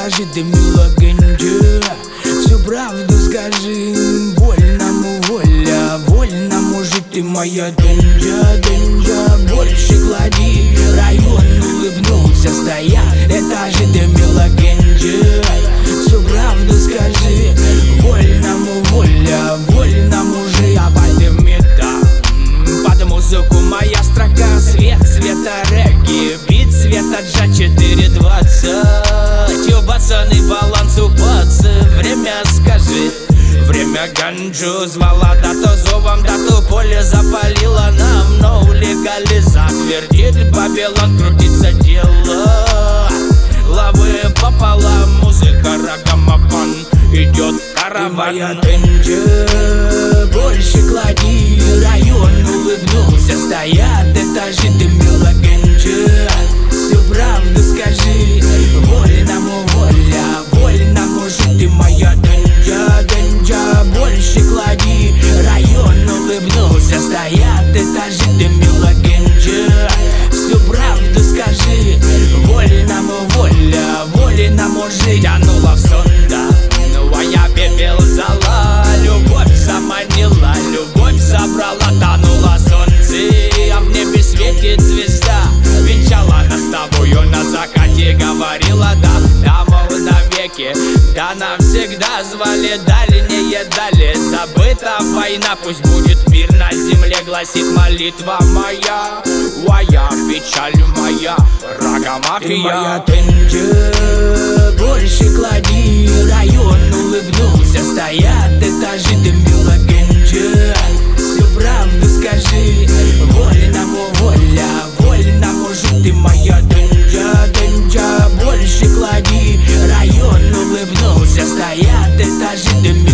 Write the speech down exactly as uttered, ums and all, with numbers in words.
этажи дымила ганджа. Всю правду скажи, вольному воля, вольному жить, ты моя денджа, денджа. Больше клади, район улыбнулся, стоя, этажи дымила ганджа. Всю правду скажи, вольному воля, вольному жить. А подымет, под музыку моя строка, свет, света регги, бит, света джа четыре двадцать. Ю, пацаны, баланс упацы, время скажи. Время ганджу звала, да то зовом, да то поле запалило нам. Но легализа твердит Вавилон, крутится дело. Лавы пополам, музыка, рагамафон, идет караван. Моя денджа, больше клади, район улыбнулся, стоят этажи дымила ганджа. Всю правду скажи, вольному воля, вольному жить, ты моя денджа, денджа. Больше клади, район улыбнулся, стоят этажи дымила ганджа. Всю правду скажи, вольному воля, вольному жить. Тянула в сон, да, ну а я пепел зала. Любовь заманила, любовь забрала, тонула солнце, а в небе светит звезда. Венчала нас с тобою на закате, говорила да, да, мол, навеки, да, навсегда. Звали дальние дали, забыта война. Пусть будет мир на земле, гласит молитва моя. Уая, печаль моя, рагамафия. Ты моя денджа, больше клади, район улыбнулся, стоят этажи дымила ганджа. Всю правду скажи, вольному воля, вольному жить, ты моя денджа, денджа. Больше клади, район улыбнулся, стоят этажи дымила.